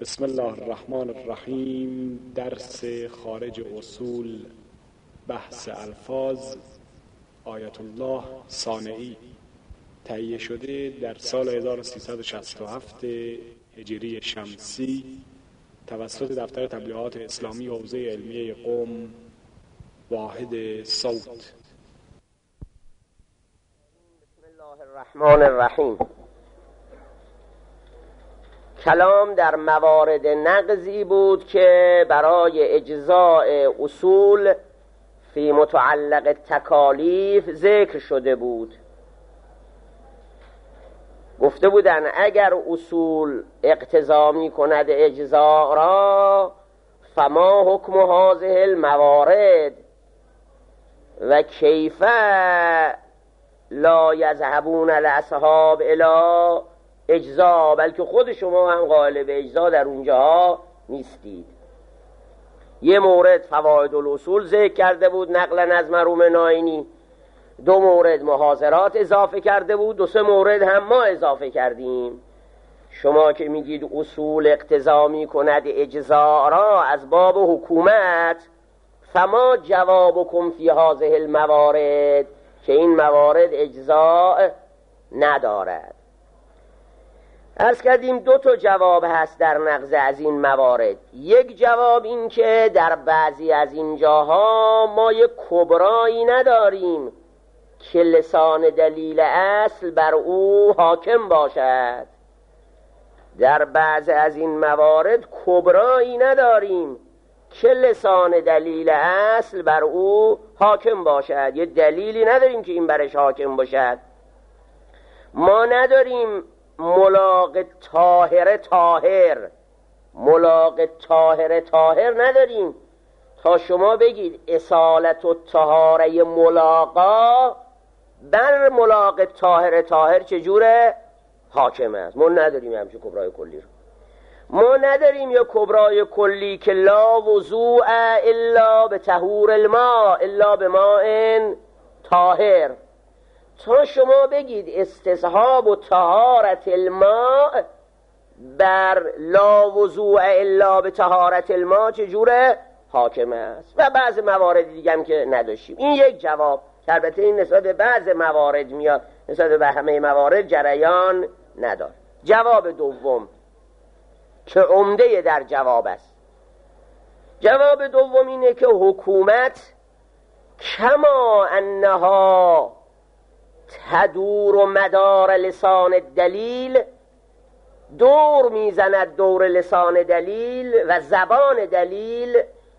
بسم الله الرحمن الرحیم. درس خارج اصول، بحث الفاظ، آیت الله صانعی، تهیه شده در سال 1367 هجری شمسی توسط دفتر تبلیغات اسلامی حوزه علمیه قم، واحد صوت. بسم الله الرحمن الرحیم. کلام در موارد نقضی بود که برای اجزاء اصول فی متعلق تکالیف ذکر شده بود. گفته بودن اگر اصول اقتضا می کند اجزاء را، فما حکم هذه الموارد و کیف لا یذهبون الاصحاب الی اجزا، بلکه خود شما هم قائل به اجزا در اونجا نیستید. یه مورد فواید الاصول ذکر کرده بود نقلا از مرحوم ناینی، دو مورد محاضرات اضافه کرده بود، دو سه مورد هم ما اضافه کردیم. شما که میگید اصول اقتضا می کند اجزا را از باب حکومت، فما جوابکم فی هذه الموارد، که این موارد اجزا ندارد. عرض کردیم دو تا جواب هست در نقض از این موارد. یک جواب این که در بعضی از این جاها ما یک کبرایی نداریم که لسان دلیل اصل بر او حاکم باشد. در بعض از این موارد کبرایی نداریم که لسان دلیل اصل بر او حاکم باشد. یه دلیلی نداریم که این برش حاکم باشد. ما نداریم ملاق طاهر طاهر، ملاق طاهر طاهر نداریم تا شما بگید اصالت و طهاره ملاقا بر ملاق طاهر طاهر چجوره حاکم است. ما نداریم همچون کبرای کلی رو. ما نداریم یا کبرای کلی که لا وضوء الا به طهور الماء الا به ماء طاهر، تا شما بگید استصحاب و طهارت الماء بر لا وضوء الا به طهارت الماء چجوره حاکم است. و بعض موارد دیگه هم که نداشتیم. این یک جواب که البته این نسبت به بعض موارد میاد، نسبت به همه موارد جریان نداره. جواب دوم که عمده در جواب است، جواب دوم اینه که حکومت کما انها تدور و مدار لسان دلیل، دور میزند دور لسان دلیل و زبان دلیل،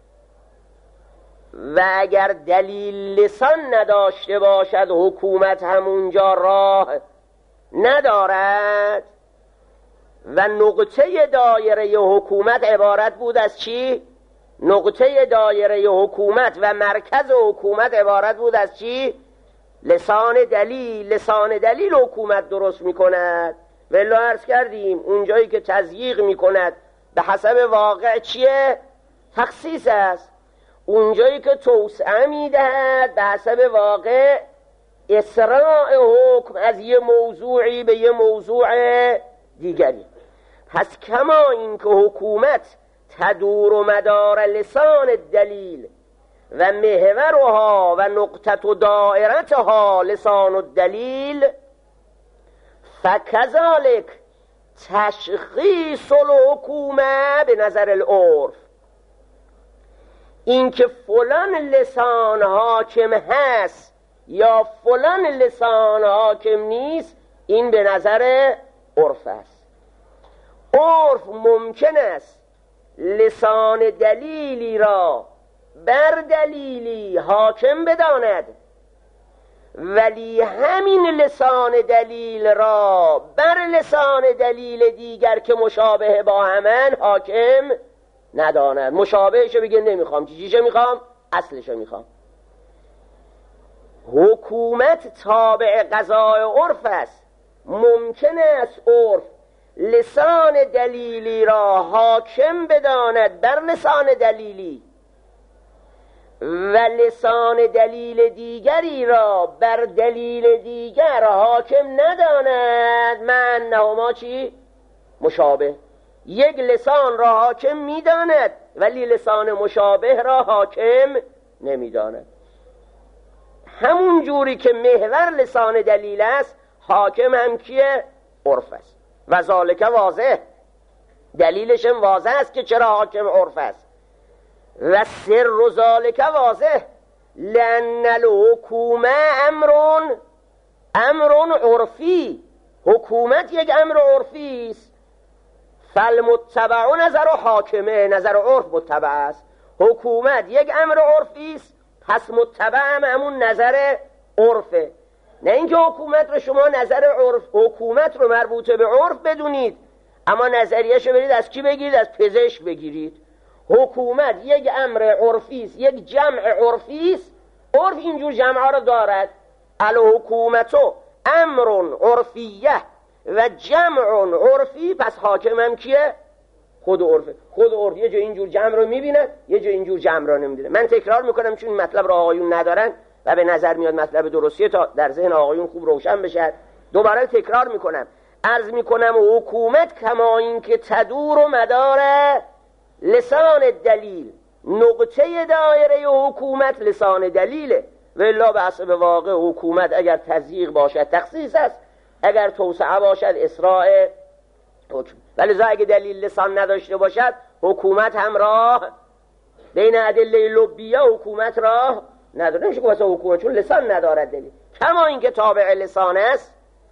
و اگر دلیل لسان نداشته باشد حکومت همونجا راه ندارد. و نقطه دایره حکومت عبارت بود از چی؟ نقطه دایره حکومت و مرکز حکومت عبارت بود از چی؟ لسان دلیل. لسان دلیل حکومت درست میکند. ولی عرض کردیم اونجایی که تضییق میکند به حسب واقع چیه؟ تخصیص است. اونجایی که توسعه میدهد به حسب واقع اسراع حکم از یه موضوعی به یه موضوع دیگری. پس کما این که حکومت تدور و مدار لسان دلیل و محورها و نقطه و دائرتها لسان الدلیل، فکذالک تشخیص الحکومه به نظر العرف، این که فلان لسان حاکم هست یا فلان لسان حاکم نیست، این به نظر عرف است. عرف ممکن است لسان دلیلی را بر دلیلی حاکم بداند، ولی همین لسان دلیل را بر لسان دلیل دیگر که مشابه با همن حاکم نداند. مشابهشو بگه نمیخوام، چیزیشو میخوام؟ اصلشو میخوام. حکومت تابع قضای عرف است. ممکن است عرف لسان دلیلی را حاکم بداند بر لسان دلیلی و لسان دلیل دیگری را بر دلیل دیگر حاکم نداند. من نهما چی؟ مشابه. یک لسان را حاکم میداند ولی لسان مشابه را حاکم نمیداند. همون جوری که محور لسان دلیل است، حاکم هم کیه؟ عرف است. و ذالک واضح، دلیلش هم واضح است که چرا حاکم عرف است. و سر ذالک واضح، لأن الحکومه امر عرفی، حکومت یک امر عرفی است. فالمتبع نظر حاکمه، نظر عرف متبع است. حکومت یک امر عرفی است، پس متبع هم همون نظر عرفه. نه اینکه حکومت رو شما نظر عرف، حکومت رو مربوطه به عرف بدونید اما نظریه‌شو برید از کی بگیرید؟ از پزشک بگیرید. حکومت یک امر عرفی است، یک جمع عرفی است. عرف اینجور جمع‌ها رو دارد. الحکومت امر عرفیه و جمع عرفی، پس حاکم هم کیه؟ خود عرفه. خود عرف یه جا اینجور جمع رو میبینه، یه جا اینجور جمع رو نمیدونه. من تکرار میکنم چون این مطلب رو آقایون ندارن و به نظر میاد مطلب درستیه، تا در ذهن آقایون خوب روشن بشه. دوباره تکرار میکنم، عرض میکنم حکومت کما این که تدور و مدار لسان دلیل، نقطه دایره حکومت لسان دلیله. و الا به حسب واقع حکومت اگر تضییق باشد تخصیص است، اگر توسعه باشد اسراع حکم. ولی اگه دلیل لسان نداشته باشد حکومت هم راه بین ادله لبیه حکومت راه نداره. نمیشه که واسه حکومت چون لسان ندارد دلیل. کما این که تابع لسان است،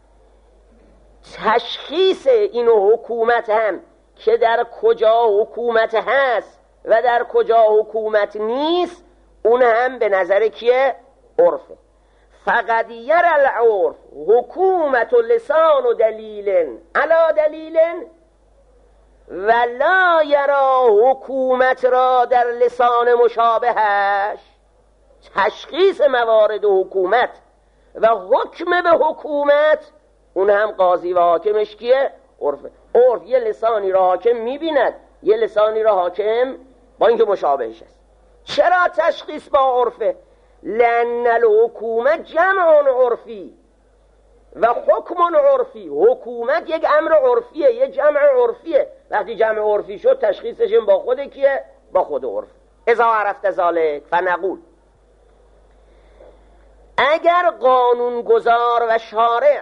تشخیص این حکومت هم که در کجا حکومت هست و در کجا حکومت نیست، اون هم به نظر کیه؟ عرفه. فقط یر العرف حکومت و لسان و دلیل علا دلیل و لا یرا حکومت را در لسان مشابهش. تشخیص موارد حکومت و حکم به حکومت، اون هم قاضی و حاکمش کیه؟ عرفه. عرف یه لسانی را حاکم میبیند، یه لسانی را حاکم با اینکه مشابهش است. چرا تشخیص با عرفه؟ لأن الحکومت جمع عرفی و حکم عرفی. حکومت یک امر عرفیه، یک جمع عرفیه. وقتی جمع عرفی شد تشخیصش با خود کیه؟ با خود عرف. اذا عرفت ذلک فنقول، اگر قانونگذار و شارع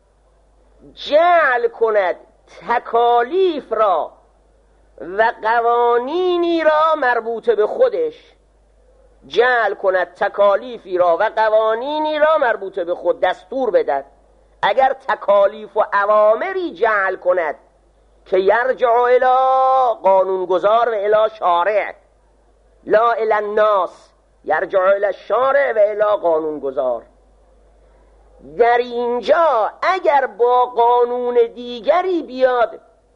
جعل کند تکالیف را و قوانینی را مربوط به خودش، جعل کند تکالیفی را و قوانینی را مربوط به خود دستور بدد، اگر تکالیف و اوامری جعل کند که یرجع الی قانونگذار و الی شارع لا الی الناس، یرجع الی الشارع و الی قانونگذار، در اینجا اگر با قانون دیگری بیاد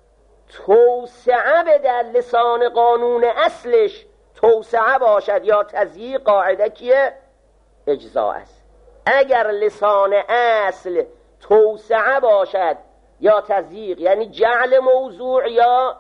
توسعه به در لسان قانون اصلش توسعه باشد یا تضییق، قاعده کیه؟ اجزا است. اگر لسان اصل توسعه باشد یا تضییق، یعنی جعل موضوع یا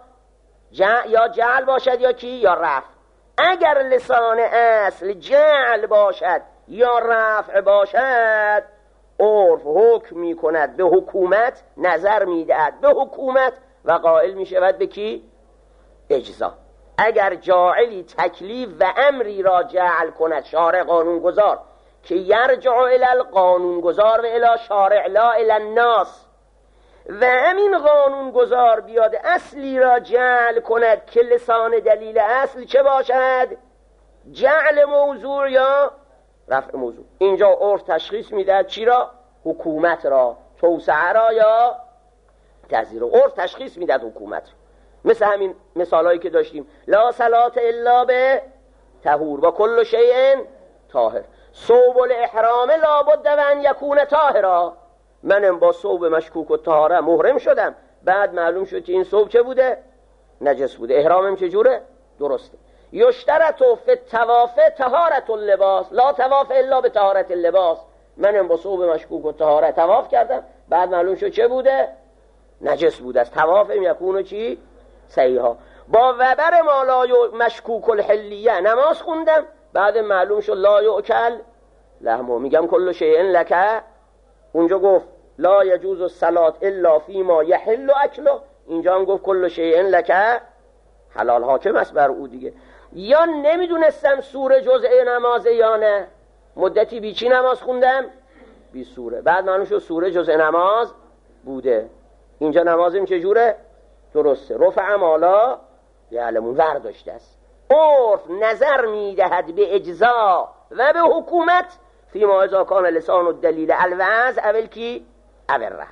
جعل باشد یا کی؟ یا رفع. اگر لسان اصل جعل باشد یا رفع باشد، عرف حکم می کند به حکومت، نظر می دهد به حکومت و قائل می شود به کی؟ اجزا. اگر جاعلی تکلیف و امری را جعل کند شارع قانونگذار که یرجع الی القانونگذار و الی شارع لا الی الناس، و همین قانونگذار بیاد اصلی را جعل کند که لسان دلیل اصل چه باشد؟ جعل موضوع یا رفع موضوع. اینجا عرف تشخیص میده چی را؟ حکومت را، توسعه را یا تضییق. عرف تشخیص میده حکومت را. مثل همین مثالایی که داشتیم، لا صلاة الا به طهور و کل شیء طاهر. ثوب الاحرام لابد و ان یکون طاهرا. منم با ثوب مشکوک و طهاره محرم شدم، بعد معلوم شد که این ثوب چه بوده؟ نجس بوده. احرامم چجوره؟ درسته. یشترط فی الطواف طهارت اللباس لا طواف الا به طهارت اللباس. منم با ثوب مشکوک و طهاره طواف کردم، بعد معلوم شد چه بوده؟ نجس بوده. از طوافم یکونو چی؟ صحیحا. با وبر ما لا مشکوک الحلیه نماز خوندم، بعد معلوم شد لا یؤکل لحمو. میگم کل شیء لک، اونجا گفت لا یجوز الصلاة الا فیما یحل اکله، اینجا هم گفت کل شیء لک حلال، حاکم است بر او دیگه. یا نمیدونستم سوره جزء نمازه یا نه، مدتی بی چی نماز خوندم؟ بی سوره. بعد معلوم شد سوره جزء نماز بوده. اینجا نمازم چجوره؟ درسته. رفع مالا یعلمون ورداشته است. عرف نظر میدهد به اجزا و به حکومت فیما اذا کان لسان الدلیل الوضع اول کی اول.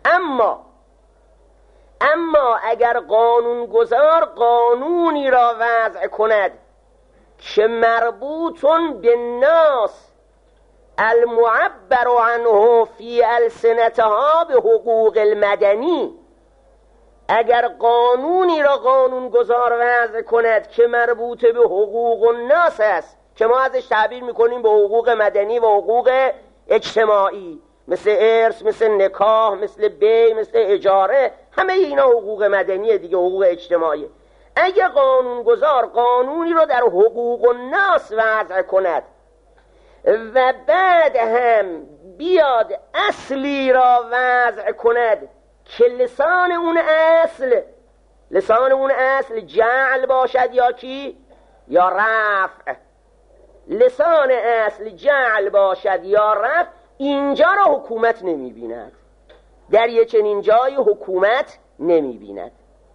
اما اگر قانون گذار قانونی را وضع کند که مربوطن به ناس المعبر عنه فی السنتها به حقوق المدنی، اگر قانونی را قانون گذار وضع کند که مربوط به حقوق الناس است، که ما ازش تعبیر میکنیم به حقوق مدنی و حقوق اجتماعی، مثل ارث، مثل نکاح، مثل بی، مثل اجاره، همه اینا حقوق مدنیه دیگه، حقوق اجتماعی. اگر قانون گذار قانونی رو در حقوق الناس وضع کند و بعد هم بیاد اصلی را وضع کند که لسان اون اصل جعل باشد یا کی؟ یا رفع. لسان اصل جعل باشد یا رفع، اینجا را حکومت نمی‌بیند. در یه چنین جای حکومت نمی‌بیند.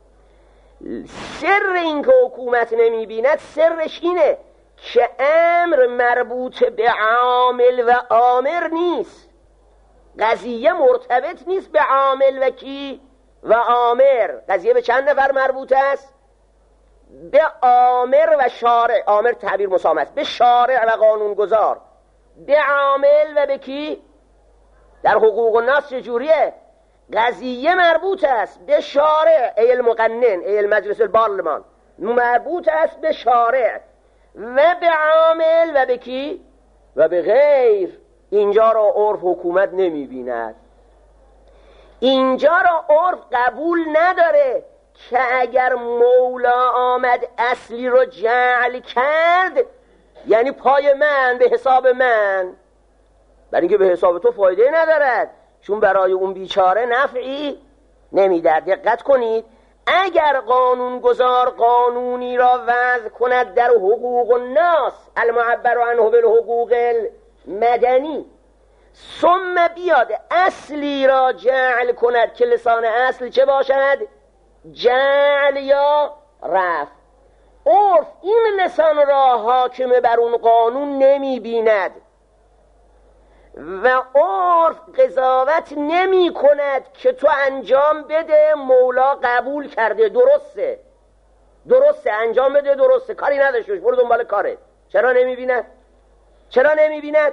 سر این که حکومت نمی‌بیند سرش اینه که امر مربوط به عامل و آمر نیست. قضیه مرتبط نیست به عامل و کی و آمر. قضیه به چند نفر مربوط است؟ به آمر و شارع. آمر تعبیر مسامح است، به شارع و قانونگذار. به عامل و به کی؟ در حقوق الناس چجوریه؟ قضیه مربوط است به شارع، ای المقنن، ای المجلس البارلمان، مربوط است به شارع و به عامل و به کی؟ و به غیر. اینجا را عرف حکومت نمی بیند. اینجا را عرف قبول نداره که اگر مولا آمد اصلی رو جعل کرد یعنی پای من به حساب من، برای اینکه به حساب تو فایده ندارد، چون برای اون بیچاره نفعی نمیده. دقت کنید، اگر قانون گذار قانونی را وضع کند در حقوق الناس المعبر عنه بالحقوق المدنی، ثم بیاد اصلی را جعل کند که لسان اصل چه باشد؟ جعل یا رفع. عرف این لسان را حاکم بر اون قانون نمی بیند و عرف قضاوت نمی کند که تو انجام بده، مولا قبول کرده، درسته انجام بده، درسته، کاری نداشتش، برو دنبال کاره. چرا نمی بیند؟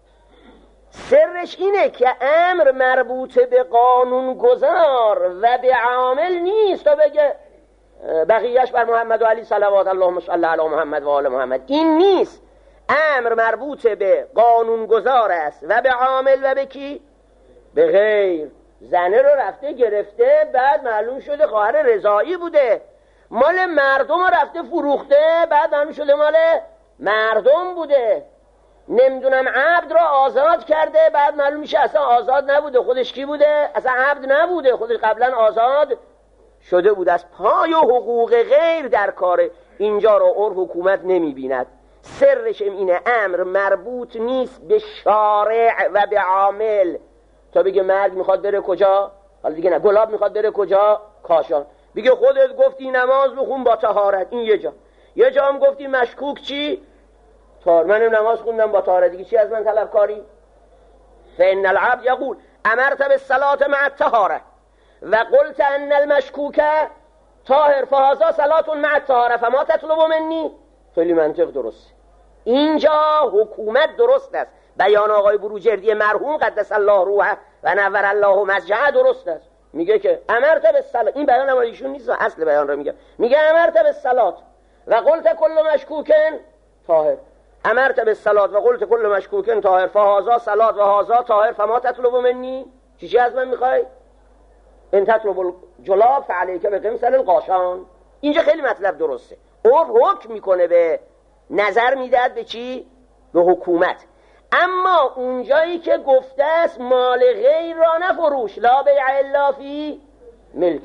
سرش اینه که امر مربوط به قانون گذار و به عامل نیست تا بگه بقیهش بر محمد و علی صلوات اللهم صل علی محمد و آل محمد. این نیست. امر مربوط به قانون گذار است و به عامل و به کی؟ به غیر. زنه رو رفته گرفته، بعد معلوم شده خواهر رضایی بوده، مال مردم رفته فروخته، بعد معلوم شده مال مردم بوده. نمیدونم عبد را آزاد کرده، بعد معلوم میشه اصلا آزاد نبوده، خودش کی بوده؟ اصلا عبد نبوده، خودش قبلا آزاد شده بود. از پای حقوق غیر در کاره. اینجا را عرف حکومت نمیبیند. سرش اینه امر مربوط نیست به شارع و به عامل. تا بگه مرد میخواد بره کجا؟ حالا دیگه نه، گلاب میخواد بره کجا؟ کاشان. بگه خودت گفتی نماز بخون با طهارت، این یه جا هم گفتی مشکوک چی؟ منم نماز خوندم با طهارت، دیگه چی از من طلب کاری؟ فإن العبد یقول امرت بالصلاة مع الطهارة و قلت ان المشکوک طاهر فهذا صلاة مع الطهارة فما تطلب منی. خیلی منطق درست. اینجا حکومت درست است. بیان آقای بروجردی مرحوم قدس الله روحه و نور الله مسجعه درست است. میگه که امرت بالصلاة، این بیان ما ایشون نیست، اصل بیان رو میگه امرت بالصلاة و قلت کل مشکوک طاهر. امرت بالصلاة و قلت کل مشکوک طاهر فهذا صلاة و هذا طاهر فما تطلب منی. چی از من میخوای؟ ان تطلب الجلاب فعلیک بقمصل القاشان. اینجا خیلی مطلب درسته. عرف حکم میکنه، به نظر میدهد به چی؟ به حکومت. اما اونجایی که گفته است مال غیر را نفروش، لا بیع الا فی ملک،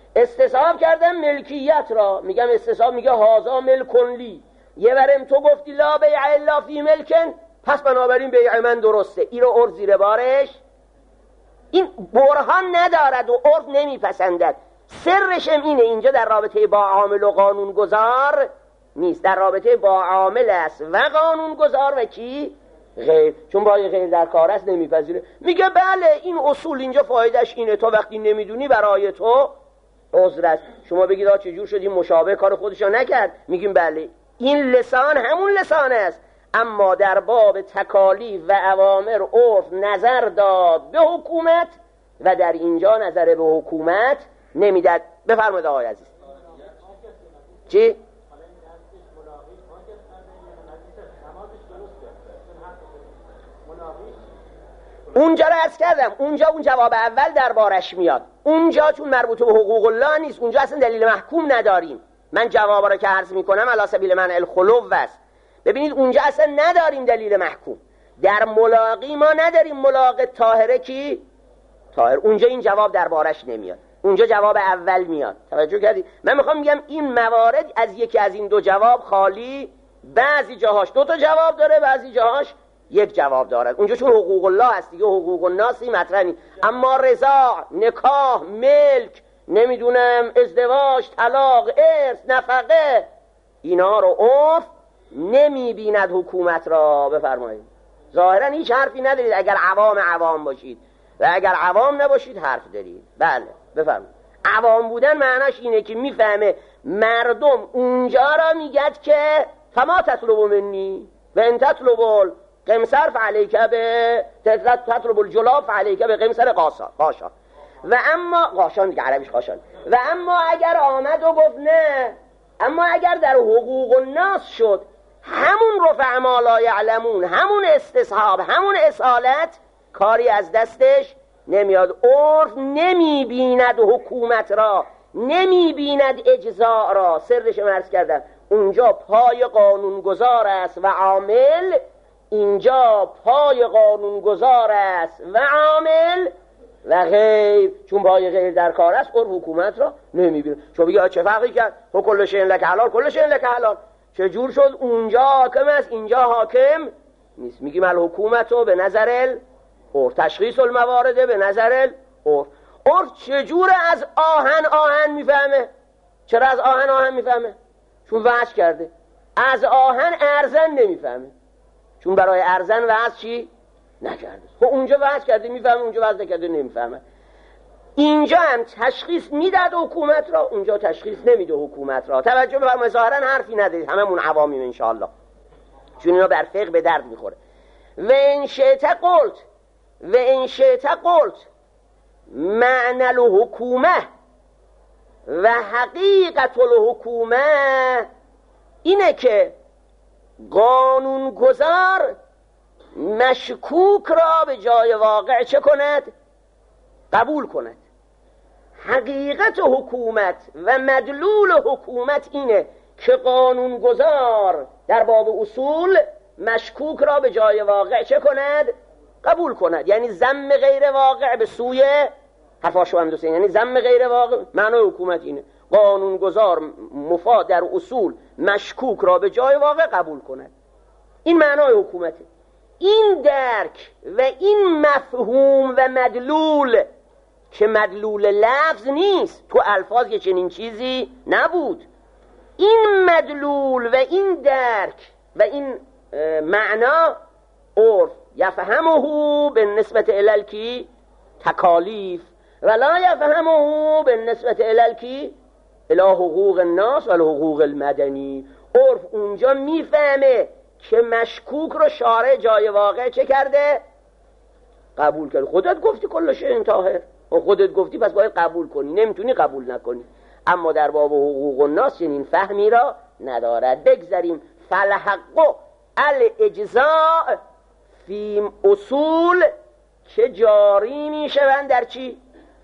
استصحاب کردم ملکیت را، میگم استصحاب، میگه هازا ملکن لی، یه برم تو گفتی لا بیع الا فی ملکن، پس بنابراین بیع من درسته. این رو عرض زیر بارش، این برهان ندارد و عرف نمیپسندد. سرشم اینه، اینجا در رابطه با عامل و قانون گذار نیست، در رابطه با عامل است و قانون گذار و کی؟ غیر. چون با غیر در کار است نمیپذیره. میگه بله این اصول اینجا فایدهش اینه، تو وقتی نمیدونی برای تو عذر است. شما بگید آ چجور شد این مشابه کار خودشو نکرد؟ میگیم بله این لسان همون لسان است، اما در باب تکالیف و اوامر عرف نظر داد به حکومت و در اینجا نظر به حکومت نمیداد. بفرمایید آقای عزیز. چی؟ اونجا رو عرض کردم، اونجا اون جواب اول دربارش میاد. اونجا چون مربوط به حقوق الله نیست، اونجا اصلا دلیل محکوم نداریم. من جواب رو که عرض میکنم علی سبیل من الخلو است. ببینید اونجا اصلا نداریم دلیل محکوم. در ملاقی ما نداریم ملاقات طاهره کی؟ طاهر. اونجا این جواب دربارش نمیاد، اونجا جواب اول میاد. توجه کردید؟ من میخوام میگم این موارد از یکی از این دو جواب خالی، بعضی جاهاش دو تا جواب داره، بعضی جاهاش یک جواب دارد. اونجا چون حقوق الله هست دیگه، حقوق الناسی مطرح نیست. اما رضا، نکاح، ملک، نمیدونم ازدواج، طلاق، ارث، نفقه، اینا رو عرف نمیبیند حکومت را. بفرمایید. ظاهرا هیچ حرفی ندارید اگر عوام باشید، و اگر عوام نباشید حرف دارید. بله بفرمایید. عوام بودن معناش اینه که میفهمه مردم اونجا را میگد که فما تطلب منی و ان تطلب قمصر فعلیک به تطلب الجلاف فعلیک به قمصر قاشا و اما قاشان دیگه عربیش قاشان. و اما اگر آمد و گفت نه، اما اگر در حقوق الناس شد همون رفع ما لا یعلمون، همون استصحاب، همون اصالت، کاری از دستش نمیاد. عرف نمیبیند حکومت را، نمیبیند اجزاء را. سرش عرض کردم اونجا پای قانونگذار است و عامل، اینجا پای قانونگذار است و عامل و غیر. چون پای غیر در کار است عرف حکومت را نمیبینه. شما بگید چه فرقی کرد؟ تو کل شیء لک حلال کل شیء لک حلال، چجور شد اونجا حاکم است اینجا حاکم نیست؟ میگیم الحکومت به نظر العرف، تشخیص الموارد به نظر العرف. عرف چجور از آهن میفهمه؟ چرا از آهن میفهمه؟ چون وحش کرده. از آهن ارزن نمیفهمه، چون برای ارزن وحش چی؟ نکرده. خب اونجا وحش کرده میفهمه، اونجا وحش نکرده نمیفهمه. اینجا هم تشخیص میداد حکومت را، اونجا تشخیص نمیده حکومت را. توجه بفرمایید، ظاهرا حرفی ندارید، هممون عوامیم انشاءالله، چون اینا بر فقه به درد میخوره. و ان شئت قلت معنی الحکومه و حقیقت الحکومه اینه که قانونگذار مشکوک را به جای واقع چه کند؟ قبول کند. حقیقت حکومت و مدلول حکومت اینه که قانونگذار در باب اصول مشکوک را به جای واقع چه کند؟ قبول کند. یعنی ضم غیر واقع به سوی حرفاشو اندوسه، یعنی ضم غیر واقع. معنی حکومت اینه قانونگذار مفاد در اصول مشکوک را به جای واقع قبول کند. این معنای حکومته. این درک و این مفهوم و مدلول که مدلول لفظ نیست، تو الفاظ که چنین چیزی نبود، این مدلول و این درک و این معنا عرف یفهمه به نسبت الالکی تکالیف و لا یفهمه به نسبت الالکی الی حقوق الناس و حقوق المدنی. عرف اونجا میفهمه که مشکوک رو شارع جای واقع چه کرده؟ قبول کرده. خودت گفتی کل شیء طاهر، و خودت گفتی پس باید قبول کنی، نمیتونی قبول نکنی. اما در باب حقوق الناس این فهمی را ندارد. بگذاریم. فالحق الاجزاء فی اصول که جاری میشوند در چی؟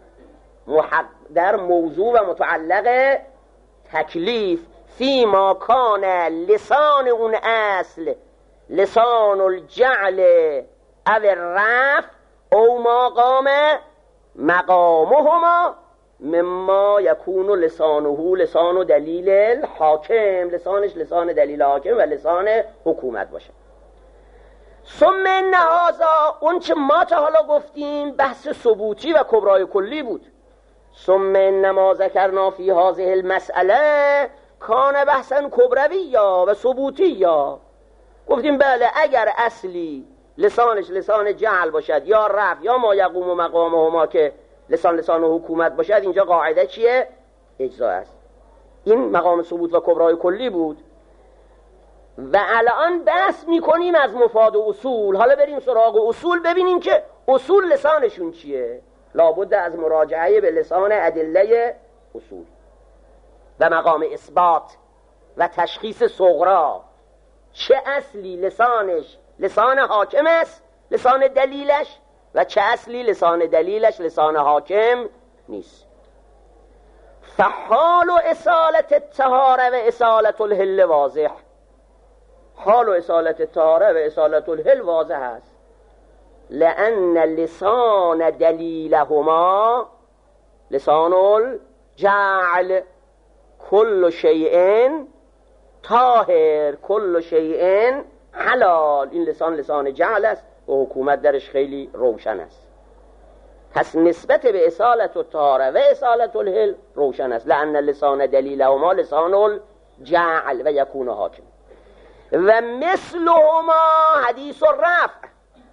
در موضوع و متعلق تکلیف. فی ما کان لسان اون اصل لسان الجعل او الرفع او ما قام مقامهما مما یکون لسانه لسان و دلیل الحاکم، لسانش لسان دلیل حاکم و لسان حکومت باشه. ثم ان هذا، اون چه ما تا حالا گفتیم بحث ثبوتی و کبرای کلی بود. ثم ان ما ذکرنا فی هذه المسئله کان بحثا کبرویا و ثبوتیا. گفتیم بله اگر اصلی لسانش لسان جعل باشد یا رفع یا ما یقوم و مقامهما که لسان حکومت باشد، اینجا قاعده چیه؟ اجزا است. این مقام ثبوت و کبرای کلی بود و الان بحث میکنیم از مفاد و اصول. حالا بریم سراغ اصول، ببینیم که اصول لسانشون چیه. لابد از مراجعه به لسان ادله اصول و مقام اثبات و تشخیص صغرا. چه اصلی لسانش لسان حاکم است، لسان دلیلش، و چه اصلی لسان دلیلش لسان حاکم نیست. فحال و اصالت الطهاره و اصالت الحل واضح. حال و اصالت الطهاره و اصالت الحل واضح است. لأن لسان دلیلهما لسان الجعل، كل شیء طاهر كل شیء حلال. این لسان جعل است و حکومت درش خیلی روشن است. پس نسبت به اصالت الطهاره و اصالت الحل روشن است. لأن لسان دلیلهما لسان الجعل و یکون حاکم. و مثلهما حدیث الرفع،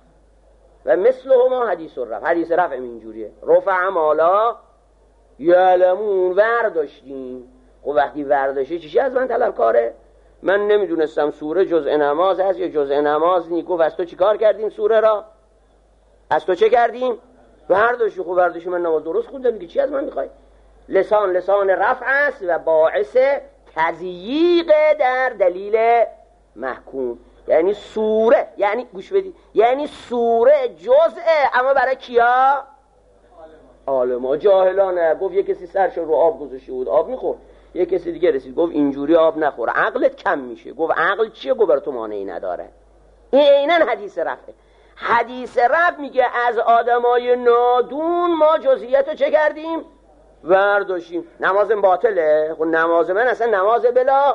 و مثلهما حدیث الرفع. حدیث رفع اینجوریه: رفع مالا یعلمون. ورداشتیم. خب وقتی ورداشتی چیزی از من طلبکاره؟ من نمیدونستم سوره جزء نماز هست یا جزء نماز نیست. گفت از تو چی کار کردیم سوره را؟ از تو چه کردیم؟ ورداشتی. خب ورداشتی، من نماز درست خوندم دیگه، چی از من میخوای؟ لسان رفع است و باعث تضییق در دلیل محکوم. یعنی سوره، یعنی گوش بدید، یعنی سوره جزءه، اما برای کیا؟ عالما. جاهلانه. گفت یه کسی سرش رو آب گذاشته بود آب میخورد، یه کسی دیگه رسید گفت اینجوری آب نخور، عقلت کم میشه. گفت عقل چیه؟ گفت برای تو مانعی نداره. این عیناً حدیث رفعه. حدیث رفع میگه از آدمای نادون ما جزئیات رو چه کردیم؟ ورداشتیم. نمازم باطله؟ خب نماز من اصلا نماز بلا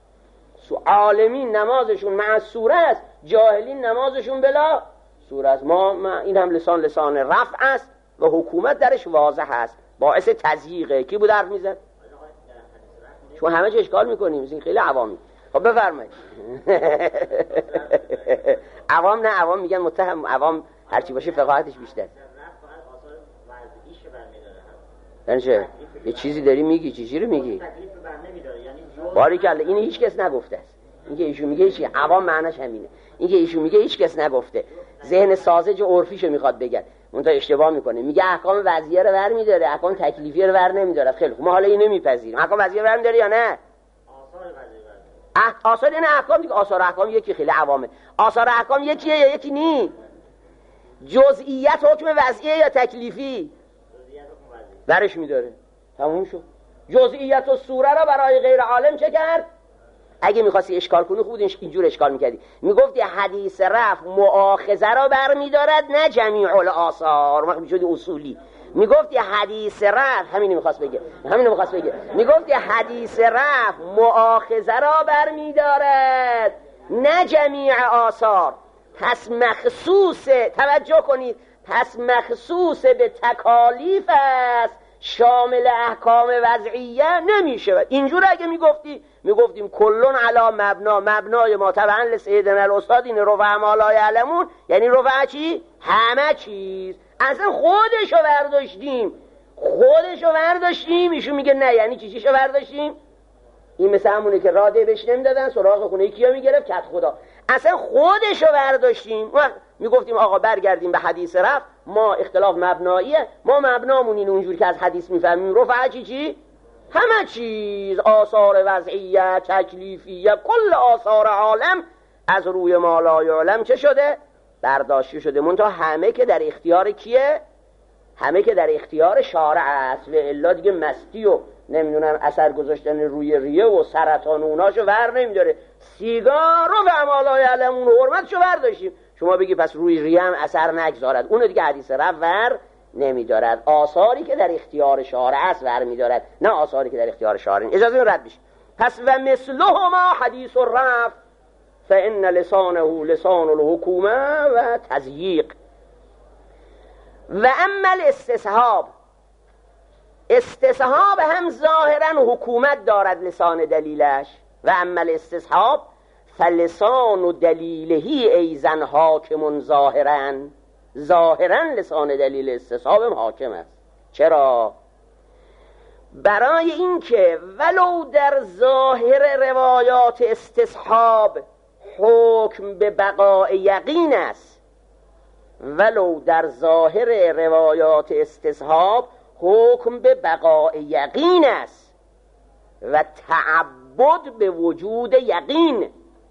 عالمین نمازشون مع سوره است، جاهلین نمازشون بلا سوره است. ما این هم لسان رفع است و حکومت درش واضح است، باعث تضییقه. کی بود حرف میزد؟ شما همه چه اشکال میکنیم، این خیلی عوامی. خب بفرمایید. عوام نه، عوام میگن متهم، عوام هرچی باشه فقاهتش بیشتر. یعنی یه چیزی داری میگی، چیزی رو میگی؟ باریکلا. این هیچ کس نگفته است. این که ایشون میگه چی؟ عوام معناش همینه. این که ایشون میگه هیچ کس نگفته، ذهن ساذج عرفیشو میخواد بگه، اون تا اشتباه میکنه. میگه احکام وضعیه رو ور میداره، احکام تکلیفی رو ور نمیداره. خیلی خوب، ما حالا اینو میپذیریم. احکام وضعیه ور میداره یا نه؟ آثار این احکام دیگه. آثار احکام یکی، خیلی عوامه. آثار احکام یکیه یا یکی نی؟ جزئیات حکم وضعیه یا تکلیفی؟ برش میداره. تموم شد. جزئیات و سوره را برای غیر عالم چه کرد؟ اگه میخواستی اشکال کنی خود اینجور اشکال میکردی. میگفتی حدیث رفع مؤاخذه را برمیدارد نه جمیع الاثار. وقتی میشدی اصولی میگفتی حدیث رفع، همینو میخواست بگه، میگفتی حدیث رفع مؤاخذه را برمیدارد نه جمیع آثار. پس مخصوص، توجه کنید، پس مخصوص به تکالیف است، شامل احکام وضعیه نمیشه. اینجور اگه میگفتیم کلون علا مبنای ما تبعا لسیدنا الاستاد، این رفع ما لا یعلمون، یعنی رفع چی؟ همه چیز. اصلا خودشو برداشتیم. ایشون میگه نه، یعنی چیشو برداشتیم؟ این مثل همونه که راده بهش نمیدادن سراغ خونه کیا میگرفت؟ کت خدا. اصلا خودشو برداشتیم. میگفتیم آقا برگردیم به حدیث رفع، ما اختلاف مبناییه، ما مبنامون این اونجوری که از حدیث میفهمیم رفع چی؟ همه چیز، آثار وضعیه، تکلیفیه، کل آثار عالم از روی ما لا یعلم چه شده؟ برداشته شده. منتها همه که در اختیار کیه؟ همه که در اختیار شارع است. و الا دیگه مستی و نمیدونم اثر گذاشتن روی ریه و سرطان و اوناشو ور نمیداره. سیگار رو به ما لا یعلمون حرمتشو برداشتیم. شما بگی پس روی ریه هم اثر نگذارد، اونو دیگه حدیث رفع ور نمیدارد. آثاری که در اختیار شارع است برمیدارد، نه آثاری که در اختیار شارع. اجازه رد بشه. پس و مثلهما حدیث الرفع فان لسانه لسان الحکومه و تضییق. و اما الاستصحاب، استصحاب هم ظاهرا حکومت دارد لسان دلیلش. و اما الاستصحاب فلسان دلیلهی ایزن حاکم ظاهرا، ظاهرا لسان دلیل استصحاب هم حاکم است. چرا؟ برای اینکه ولو در ظاهر روایات استصحاب حکم به بقاء یقین است، ولو در ظاهر روایات استصحاب حکم به بقاء یقین است و تعبد به وجود یقین،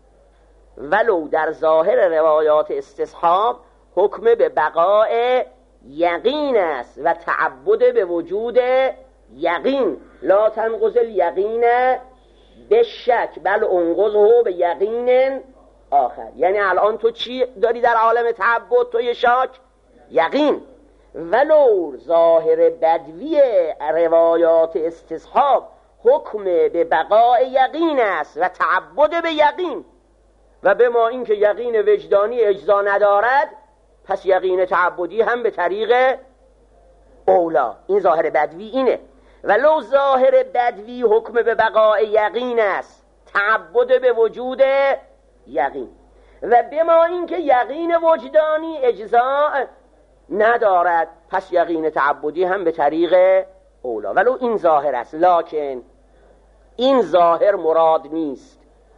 ولو در ظاهر روایات استصحاب حکم به بقاء یقین است و تعبد به وجود یقین. لا تنقض الیقین به شک بل انقضه به یقین آخر. یعنی الان تو چی داری در عالم تعبد؟ تو یه شک یقین. ولو ظاهر بدوی روایات استصحاب حکم به بقاء یقین است و تعبد به یقین، و به ما این که یقین وجدانی اجزا ندارد، پس یقین تعبدی هم به طریق اولا. این ظاهر بدوی اینه. ولو ظاهر بدوی حکم به بقاء یقین است، تعبد به وجود یقین، و به ما این که یقین وجدانی اجزا ندارد، پس یقین تعبدی هم به طریق اولا. ولو این ظاهر است، لکن این ظاهر مراد نیست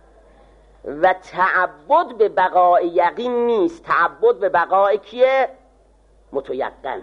و تعبد به بقاء یقین نیست. تعبد به بقاء کیه؟ متیقن.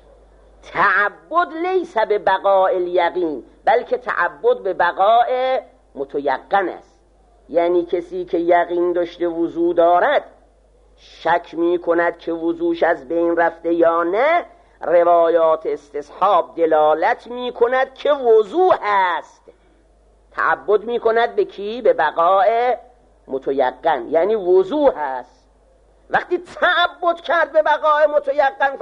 تعبد لیس به بقاء الیقین بلکه تعبد به بقاء متیقن است. یعنی کسی که یقین داشته وضو دارد شک می کند که وضوش از بین رفته یا نه، روایات استصحاب دلالت می کند که وضو هست. تعبد می کند به کی؟ به بقاء متیقن، یعنی وضو هست. وقتی تعبد کرد به بقاء متیقن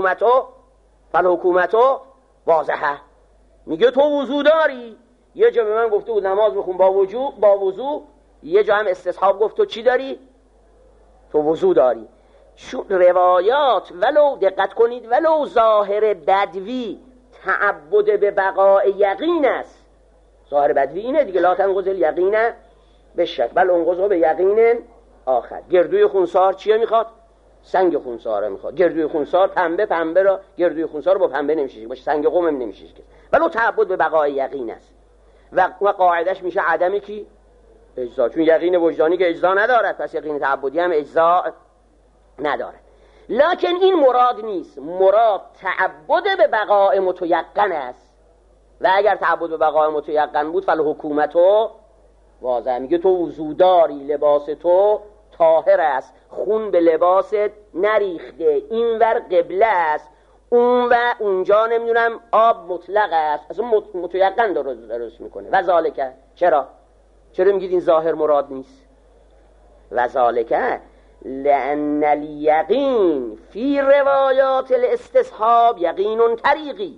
فالحکومتو واضحه. میگه تو وضو داری، یه جا به من گفته بود نماز بخون با وضو، یه جا هم استصحاب گفت تو چی داری؟ تو وضو داری. چون روایات ولو دقت کنید، ولو ظاهر بدوی تعبد به بقاء یقین است، ظاهر بدوی اینه دیگه، لا تنقض الیقین به شک بل انقضه به یقین آخر. گردوی خونسار چیه میخواد؟ سنگ خونسار میخواد. گردوی خونسار پنبه را، گردوی خونسار با پنبه نمیشه باشه، سنگ قم هم نمیشه که. ولو تعبد به بقاء یقین است و قاعدش میشه عدم کی؟ اجزا. چون یقین وجدانی که اجزا ندارد، پس یقین تعبدی هم اجزا ندارد. لکن این مراد نیست. مراد تعبد به بقاء متیقن است، و اگر تعبد به بقاء متیقن بود فالحکومتو واضح. میگه تو وضو داری، لباس تو طاهر است، خون به لباست نریخته، این ور قبله است، اون و اونجا نمیدونم آب مطلق است، اصلا متیقن درست میکنه. و ذالکه چرا میگید این ظاهر مراد نیست؟ و ذالکه لأن الیقین فی روایات الاستصحاب یقین طریقی.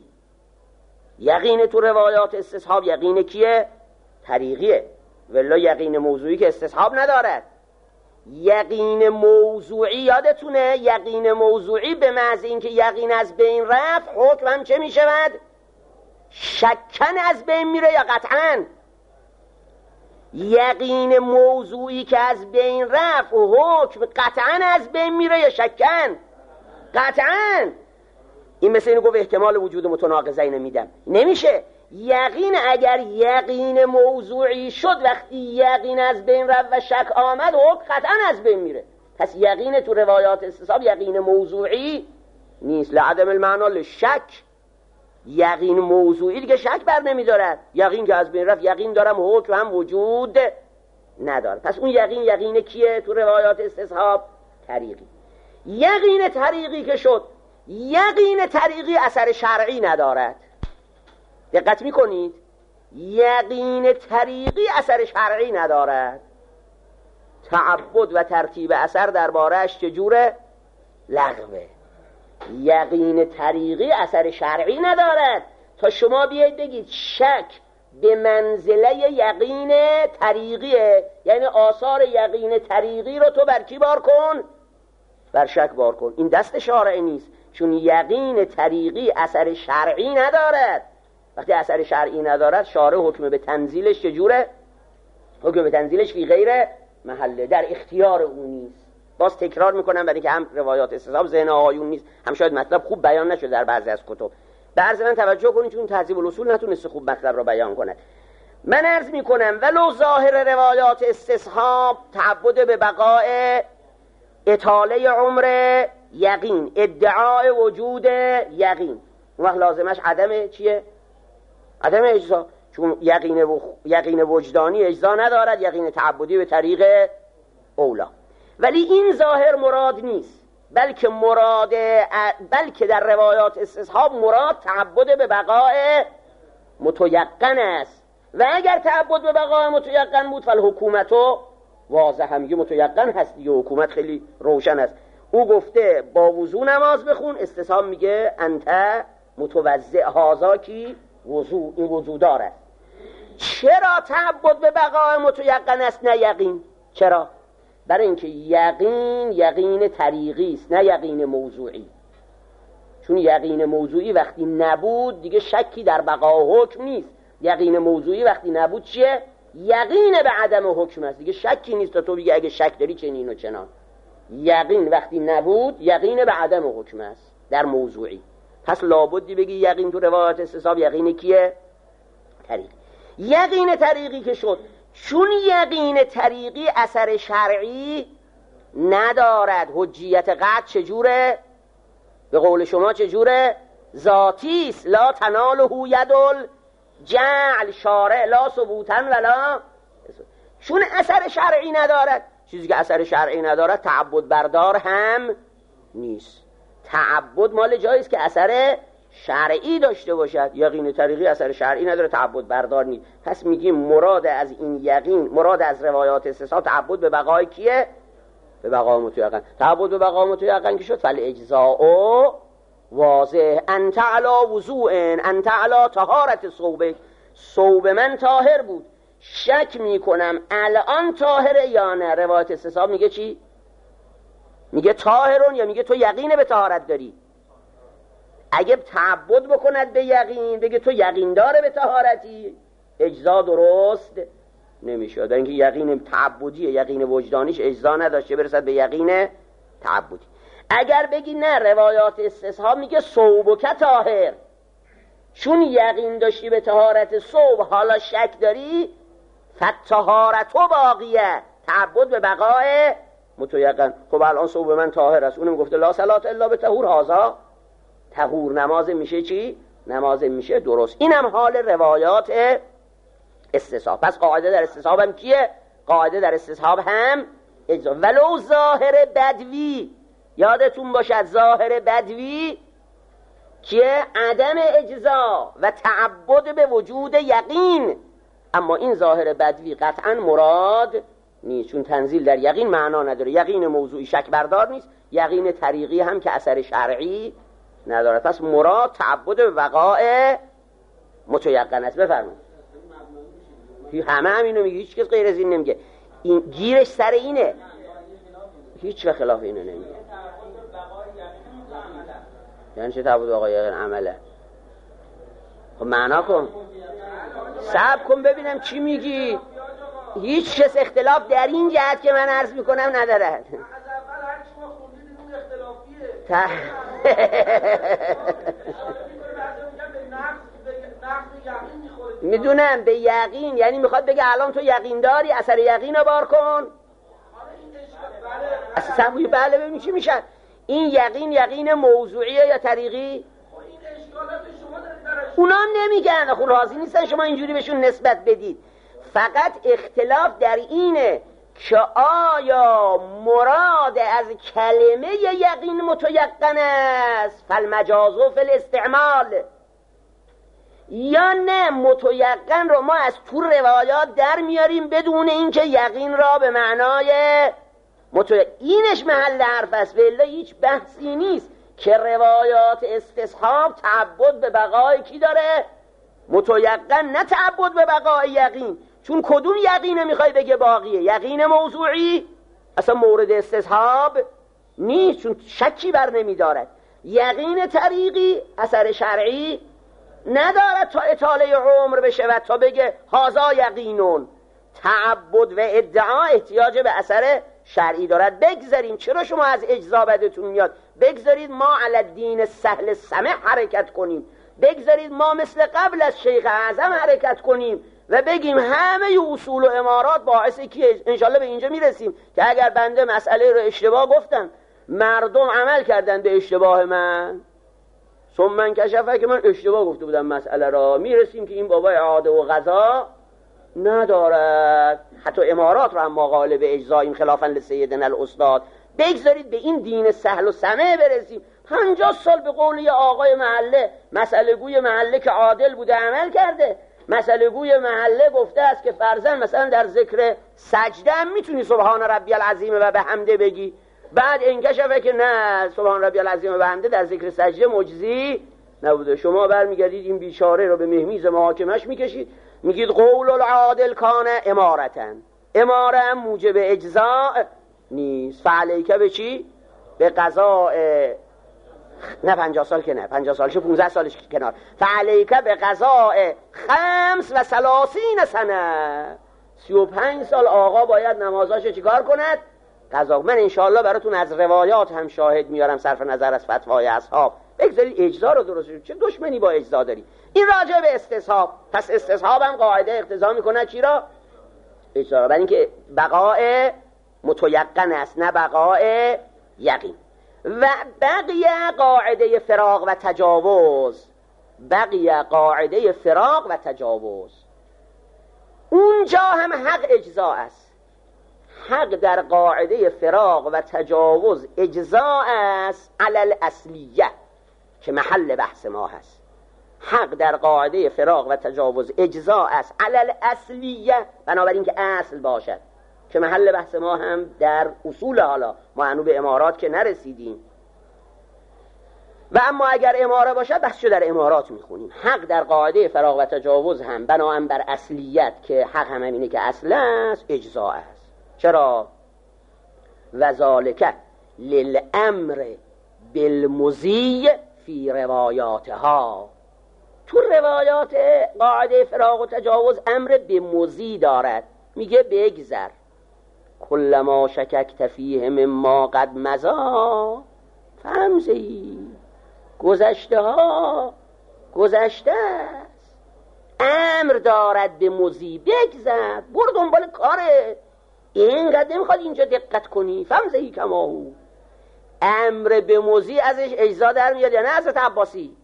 یقین تو روایات استصحاب یقین کیه؟ طریقیه. ولی یقین موضوعی که استصحاب ندارد. یقین موضوعی یادتونه، یقین موضوعی به محض اینکه یقین از بین رفت حکم هم چه می شود؟ شکن از بین میره یا قطعاً؟ یقین موضوعی که از بین رفت حکم قطعاً از بین میره یا شکن؟ قطعاً. این مثل اینو گفت احتمال وجود متناقضین میدم، نمیشه. یقین اگر یقین موضوعی شد، وقتی یقین از بین رفت و شک آمد حکم قطعاً از بین میره. پس یقین تو روایات استصحاب یقین موضوعی نیست. لعدم المعنا لشک. یقین موضوعی دیگه شک بر نمیدارد. یقین که از بین رفت یقین دارم حکم هم وجود نداره. پس اون یقین کیه تو روایات استصحاب؟ طریقی. یقین طریقی که شد، یقین طریقی اثر شرعی ندارد. دقت میکنید؟ یقین طریقی اثر شرعی ندارد. تعبد و ترتیب اثر درباره‌اش چجوره؟ لغوه. یقین طریقی اثر شرعی ندارد تا شما بیاید بگید شک به منزله یقین طریقیه، یعنی آثار یقین طریقی رو تو بر کی بار کن؟ بر شک بار کن. این دست شارع نیست، چون یقین طریقی اثر شرعی ندارد. وقتی اثر شرعی ندارد شارع حکم به تنزیلش چجوره؟ حکم به تنزیلش فی غیر محله، در اختیار اون نیست. باز تکرار میکنم برای که هم روایات استصحاب ذهن آقایون نیست، هم شاید مطلب خوب بیان نشده در بعضی از کتب. به عرض من توجه کنید چون تهذیب الاصول نتونسته خوب مطلب را بیان کند. من عرض میکنم ولو ظاهر روایات استصحاب تعبد به بقاء اطاله عمر یقین، ادعای وجود یقین، اون وقت لازمش عدم چیه؟ عدم اجزا، چون یقین وجدانی اجزا ندارد، یقین تعبدی به طریق اولا. ولی این ظاهر مراد نیست، بلکه در روایات استصحاب مراد تعبد به بقاء متیقن است. و اگر تعبد به بقاء متیقن بود فالحکومتو واضح، هم میگه متیقن هست دیگه، حکومت خیلی روشن است. او گفته با وضو نماز بخون، استصحاب میگه انت متوضع، هازا کی وضو، این وضو داره. چرا تعبد به بقاء متیقن است نه یقین؟ چرا؟ برای اینکه یقین طریقی است نه یقین موضوعی. چون یقین موضوعی وقتی نبود دیگه شکی در بقا حکم نیست. یقین موضوعی وقتی نبود چیه؟ یقین به عدم حکم است، دیگه شکی نیست تا تو بگی اگه شک داری چنین و چنان. یقین وقتی نبود یقین به عدم حکم است در موضوعی. پس لابدی بگی یقین تو روایات استصحاب یقین کیه؟ طریقی. یقین طریقی که شد، چون یقین طریقی اثر شرعی ندارد، حجیت قطع چجوره؟ به قول شما چجوره؟ ذاتی است. لا تناله یدل جعل، شارع لا ثبوتن ولا، چون اثر شرعی ندارد. چیزی که اثر شرعی ندارد تعبد بردار هم نیست. تعبد مال جاییست که اثر شرعی داشته باشد. یقین طریقی اثر شرعی نداره، تعبد بردار نیست. پس میگیم مراد از این یقین، مراد از روایات استصحاب تعبد به بقای کیه؟ به بقای متیقن. تعبد به بقای متیقن که شد فالاجزاء واضح. انت علی وضوء، انت علی طهارت ثوبک، ثوب من طاهر بود، شک میکنم الان طاهره یا نه. روایت استصحاب میگه چی؟ میگه طاهرون یا میگه تو یقین به طهارت داری؟ اگه تعبد بکند به یقین بگه تو یقین داره به طهارتی، اجزا درست نمیشه. در اینکه یقین تعبدیه، یقین وجدانیش اجزا نداشته برسد به یقین تعبدی. اگر بگی نه روایات استصحاب میگه ثوبک طاهر، چون یقین داشتی به طهارت ثوب حالا شک داری، فطهارتو باقیه، تعبد به بقای متیقن. خب الان ثوب من طاهر است، اونم گفته لا صلات الا به طهور، هذا طهور، نماز میشه چی؟ نماز میشه درست. اینم حال روایات استصحاب. پس قاعده در استصحاب هم کیه؟ قاعده در استصحاب هم اجزا. ولو ظاهر بدوی، یادتون باشد ظاهر بدوی که عدم اجزا و تعبد به وجود یقین، اما این ظاهر بدوی قطعا مراد نیست، چون تنزیل در یقین معنا نداره. یقین موضوعی شک بردار نیست، یقین طریقی هم که اثر شرعی نداره. پس مراد تعبد به وقاع متیقن است. بفرمایید. همه همینو میگه، هیچ کس غیر از این نمیگه. این گیرش سر اینه، هیچ و خلاف اینو نمیگه. یعنی چه تعبد به وقاع یقین عمله؟ خب معنا کن، صبر کن ببینم چی میگی. هیچ کس اختلاف در این جهت که من عرض میکنم نداره. میدونم به یقین، یعنی میخواد بگه الان تو یقین داری، اثر یقین رو بار کن. اصلا بله ببین چی میشه. این یقین یقین موضوعیه یا طریقی؟ اونا هم نمیگن، خب راضی نیستن شما اینجوری بهشون نسبت بدید. فقط اختلاف در اینه که آیا مراد از کلمه یقین متیقن است فالمجاز فی الاستعمال، یا نه متیقن رو ما از تو روایات در میاریم بدون اینکه یقین را به معنای اینش محل حرف است. ولی هیچ بحثی نیست. که روایات استصحاب تعبد به بقای کی داره؟ متیقن، نه تعبد به بقای یقین. چون کدوم یقینه میخوای بگه باقیه؟ یقین موضوعی اصلا مورد استصحاب نیست، چون شکی بر نمیدارد. یقین طریقی اثر شرعی ندارد تا اطاله عمر بشه و تا بگه هازا یقینون. تعبد و ادعا احتیاج به اثر شرعی دارد. بگذاریم، چرا شما از اجزا بدتون میاد؟ بگذارید ما علی الدین سهل سمح حرکت کنیم، بگذارید ما مثل قبل از شیخ اعظم حرکت کنیم و بگیم همه اصول و امارات باعث کیه؟ انشالله به اینجا میرسیم که اگر بنده مسئله رو اشتباه گفتم، مردم عمل کردن به اشتباه من، ثم من کشفه که من اشتباه گفته بودم مسئله را، میرسیم که این بابا اعاده و قضا ندارد. حتی امارات رو هم ما غالب اجزاییم خلافا لسیدنا الاستاد. بگذارید به این دین سهل و سمع برسیم. 50 سال به قول یه آقای محله، مسئله گوی محله که عادل بوده عمل کرده، مسئله گوی محله گفته است که فرضاً مثلا در ذکر سجده هم میتونی سبحان ربی العظیم و بحمده بگی، بعد انکشفه که نه، سبحان ربی العظیم و بحمده در ذکر سجده مجزی نبوده. شما برمیگردید این بیچاره رو به مهمیز محاکمش میکشید، میگید قول العادل کان امارتن، اماره هم موجب اجزاء نیست. فعلیکه به چی؟ به قضاء، نه 50 سال که نه، 50 سالش 15 سالش کنار، فعلیکه به قضاء 35 سنه، 35 سال آقا باید نمازاشو چیکار کند؟ قضا. من انشاءالله براتون از روایات هم شاهد میارم صرف نظر از فتوای اصحاب. بگذارید اجزا رو درست، چه دشمنی با اجزا داری؟ این راجع به استصحاب. پس استصحاب هم قاعده اقتضا میکنه چی را؟ اجزا را، برای اینکه بقاء متیقن است نه بقاء یقین. و بقیه قاعده فراق و تجاوز، بقیه قاعده فراق و تجاوز، اونجا هم حق اجزا است. حق در قاعده فراق و تجاوز اجزا است علی الاصلیه که محل بحث ما هست. حق در قاعده فراق و تجاوز اجزا است علی الاصلیه، بنابراین که اصل باشد، که محل بحث ما هم در اصول. حالا ما هنوز به امارات که نرسیدیم، و اما اگر اماره باشد بحثشو در امارات میخونیم. حق در قاعده فراق و تجاوز هم بناهن بر اصلیت که حق هم اینه که اصل است، اجزا است. چرا؟ وذالک للامر بالمضی فی روایاتها. تو روایات قاعده فراق و تجاوز امر به مضی دارد، میگه بگذر. کلما شککت فیه مما قد مضی فامضی. گذشته ها گذشته است، امر دارد به مضی، بگذر، برو دنبال کاره، اینقدر نمیخواد اینجا دقت کنی. فامضی کما هو. امر به مضی ازش اجزا در میاد یا نه؟ حضرت عباسی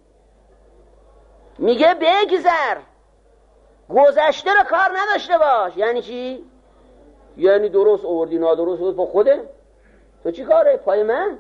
میگه بگذر، گذشته رو کار نداشته باش. یعنی چی؟ یعنی درست آوردی نادرست بود با خوده، تو چی کاره؟ پای من.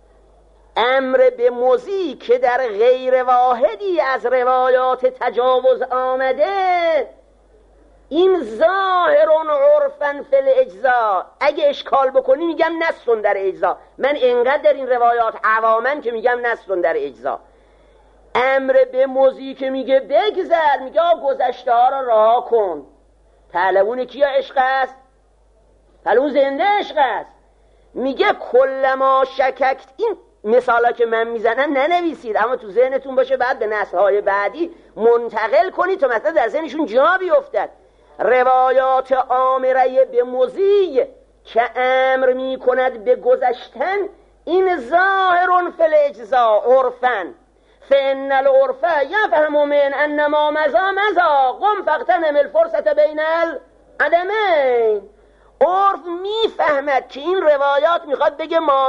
امر به مضی که در غیر واحدی از روایات تجاوز آمده، این ظاهرون عرفن فی الاجزا. اگه اشکال بکنی میگم نصن در اجزا. من انقدر در این روایات عوامن که میگم نصن در اجزا. امر به مضی که میگه بگذر، میگه گذشته ها را رها کن. پهلوون کیا عشق است؟ پهلوون زنده عشق است. میگه کلما شککت. این مثالا که من میزنم ننویسید، اما تو ذهنتون باشه، بعد به نسل‌های بعدی منتقل کنید تا مثلا در ذهنشون جا بیفتد. روایات آمره به مضی که امر میکند به گذشتن، این ظاهرون فی الاجزا عرفن، فان العرف یفهم من انما مضى قم فاغتنم الفرصة بین العدمین. عرف میفهمد که این روایات میخواد بگه ما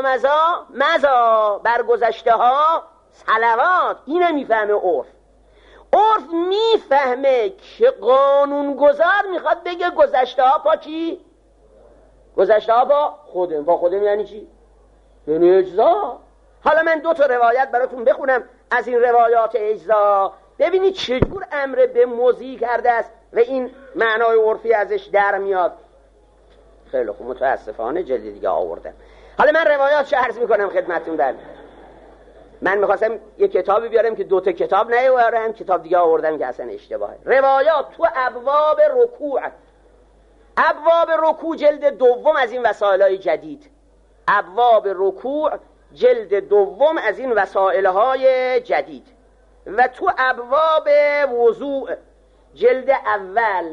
مضا بر گذشته ها صلوات. اینه میفهمه عرف. عرف میفهمه که قانون گذار میخواد بگه گذشته ها پا چی؟ گذشته ها با خودم. با خودم یعنی چی؟ یعنی اجزا. حالا من 2 تا روایت براتون بخونم از این روایات اجزا، ببینید چجور امر به مضی کرده است و این معنای عرفی ازش در میاد. خیلی خوب، متاسفانه جلد دیگه آوردم. حالا من روایات عرض میکنم خدمتتون. در من میخواستم یه کتابی بیارم که 2 تا کتاب نیاورم، کتاب دیگه آوردم که اصلا اشتباهه. روایات تو ابواب رکوع، ابواب رکوع جلد 2 از این وسائل‌های جدید، ابواب رکوع جلد 2 از این وسائل‌های جدید. و تو ابواب وضوع جلد اول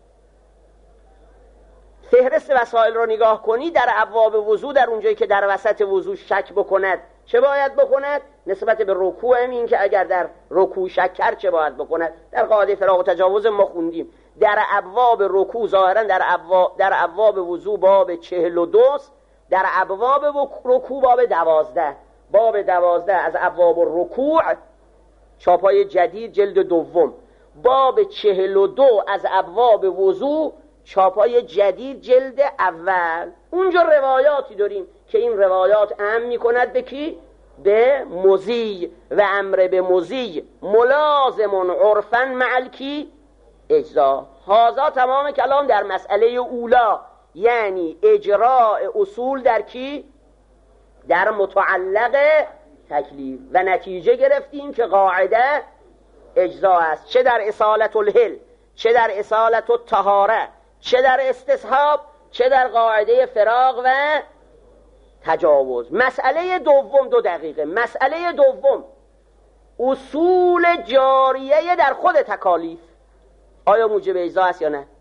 فهرست وسائل رو نگاه کنی، در ابواب وضوع در اونجایی که در وسط وضوع شک بکند چه باید بکند؟ نسبت به رکوع این که اگر در رکوع شک کرد چه باید بکند؟ در قاعده فراغ و تجاوز ما خوندیم در ابواب رکوع ظاهرا در ابواب وضوع باب 42، در ابواب رکوع باب 12. باب 12 از ابواب رکوع چاپای جدید جلد 2، باب 42 از ابواب وضوع چاپای جدید جلد اول. اونجا روایاتی داریم که این روایات امر میکند به کی؟ به مزی، و امر به مزی ملازم عرفا مع کی اجزا. هذا تمام کلام در مسئله اولا، یعنی اجراء اصول در کی؟ در متعلق تکلیف. و نتیجه گرفتیم که قاعده اجزا است، چه در اصالت الحل، چه در اصالت الطهاره، چه در استصحاب، چه در قاعده فراغ و تجاوز. مسئله دوم 2 دقیقه. مسئله دوم اصول جاریه در خود تکالیف آیا موجب اجزا است یا نه؟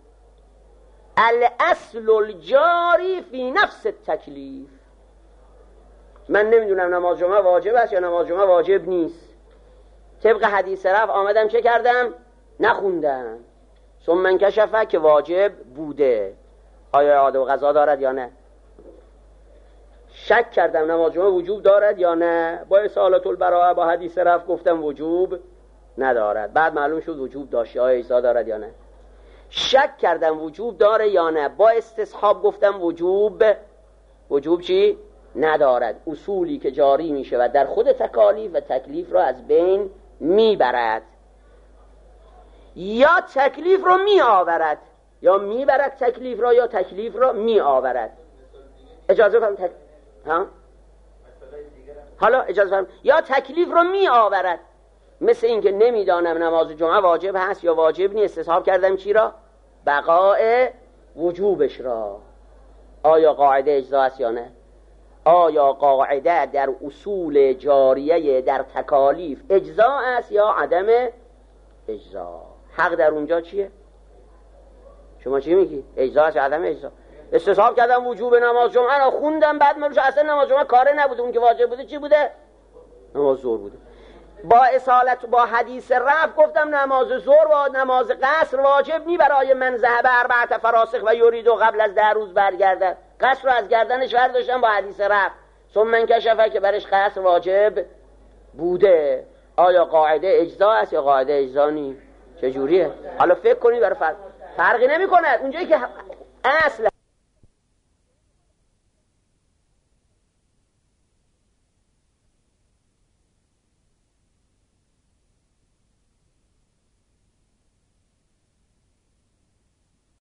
الاصل الجاری فی نفس التکلیف. من نمیدونم نماز جمعه واجب است یا نماز جمعه واجب نیست. طبق حدیث رفع آمدم چه کردم؟ نخوندم. ثم انکشفه که واجب بوده، آیا اعاده و قضا دارد یا نه؟ شک کردم نماز جمعه وجوب دارد یا نه، با اصالت البراءه با حدیث رفع گفتم وجوب ندارد، بعد معلوم شد وجوب داشت، آیا اجزا دارد یا نه. شک کردم وجوب داره یا نه، با استصحاب گفتم وجوب چی؟ ندارد. اصولی که جاری می شود در خود تکالیف و تکلیف را از بین می برد، یا تکلیف را می آورد، یا می برد تکلیف را، یا تکلیف را می آورد. اجازه فرم حالا اجازه فرم یا تکلیف را می آورد. مثل این که نمیدانم نماز جمعه واجب هست یا واجب نیست، استصحاب کردم چی را؟ بقاء وجوبش را. آیا قاعده اجزا است یا نه؟ آیا قاعده در اصول جاریه در تکالیف اجزا است یا عدم اجزا؟ حق در اونجا چیه؟ شما چی میگی؟ اجزا است یا عدم اجزا؟ استصحاب کردم وجوب نماز جمعه را خوندم، بعد مروش اصلا نماز جمعه کاره نبوده، اون که واجب بوده چی بوده؟ نماز ظهر بوده. با اصالت با حدیث رفع گفتم نماز ظهر و نماز قصر واجب نی برای من ذهب 4 فراسخ و یرید و قبل از 10 روز برگردد. قصر رو از گردنش برداشتم با حدیث رفع. ثم انکشفه که برش قصر واجب بوده. آیا قاعده اجزا است یا قاعده اجزا نی؟ چجوریه؟ حالا فکر کنید برای فرقی نمی کند. اونجایی که اصل